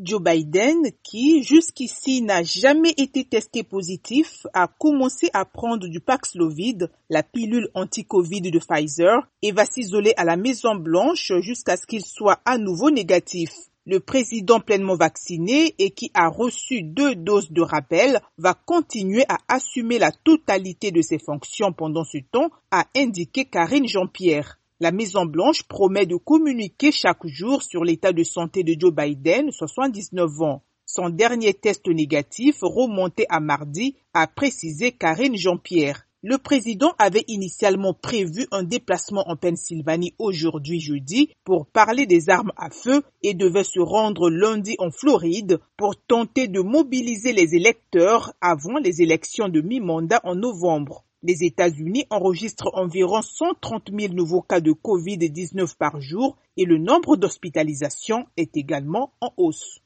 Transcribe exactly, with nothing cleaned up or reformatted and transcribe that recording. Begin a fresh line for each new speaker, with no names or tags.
Joe Biden, qui jusqu'ici n'a jamais été testé positif, a commencé à prendre du Paxlovid, la pilule anti-Covid de Pfizer, et va s'isoler à la Maison-Blanche jusqu'à ce qu'il soit à nouveau négatif. Le président pleinement vacciné et qui a reçu deux doses de rappel va continuer à assumer la totalité de ses fonctions pendant ce temps, a indiqué Karine Jean-Pierre. La Maison-Blanche promet de communiquer chaque jour sur l'état de santé de Joe Biden, soixante-dix-neuf ans. Son dernier test négatif, remonté à mardi, a précisé Karine Jean-Pierre. Le président avait initialement prévu un déplacement en Pennsylvanie aujourd'hui jeudi pour parler des armes à feu et devait se rendre lundi en Floride pour tenter de mobiliser les électeurs avant les élections de mi-mandat en novembre. Les États-Unis enregistrent environ cent trente mille nouveaux cas de covid dix-neuf par jour et le nombre d'hospitalisations est également en hausse.